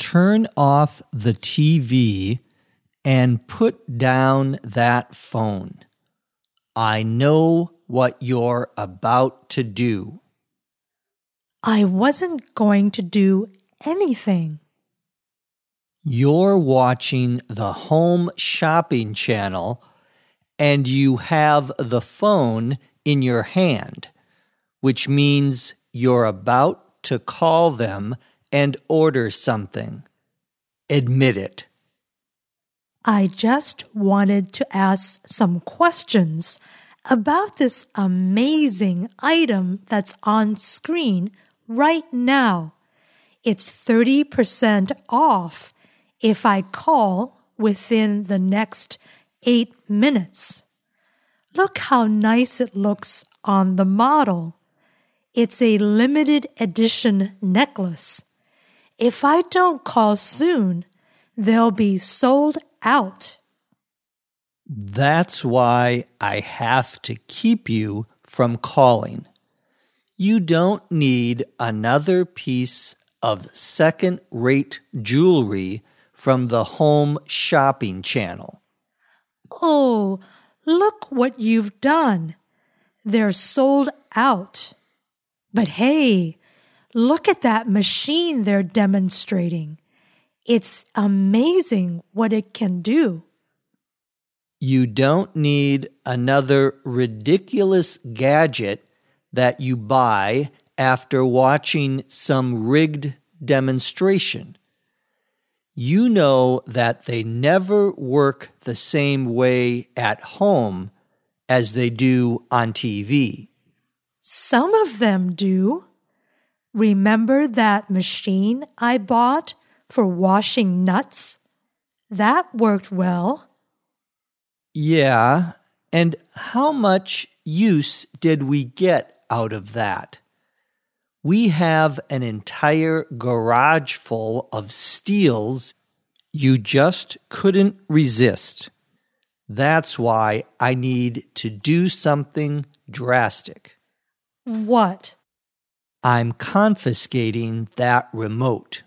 Turn off the TV and put down that phone. I know what you're about to do. I wasn't going to do anything. You're watching the Home Shopping channel and you have the phone in your hand, which means you're about to call them and order something. Admit it. I just wanted to ask some questions about this amazing item that's on screen right now. It's 30% off if I call within the next 8 minutes. Look how nice it looks on the model. It's a limited edition necklace. If I don't call soon, they'll be sold out. That's why I have to keep you from calling. You don't need another piece of second-rate jewelry from the Home Shopping channel. Oh, look what you've done. They're sold out. But hey, look at that machine they're demonstrating. It's amazing what it can do. You don't need another ridiculous gadget that you buy after watching some rigged demonstration. You know that they never work the same way at home as they do on TV. Some of them do. Remember that machine I bought for washing nuts? That worked well. Yeah, and how much use did we get out of that? We have an entire garage full of steals you just couldn't resist. That's why I need to do something drastic. What? I'm confiscating that remote.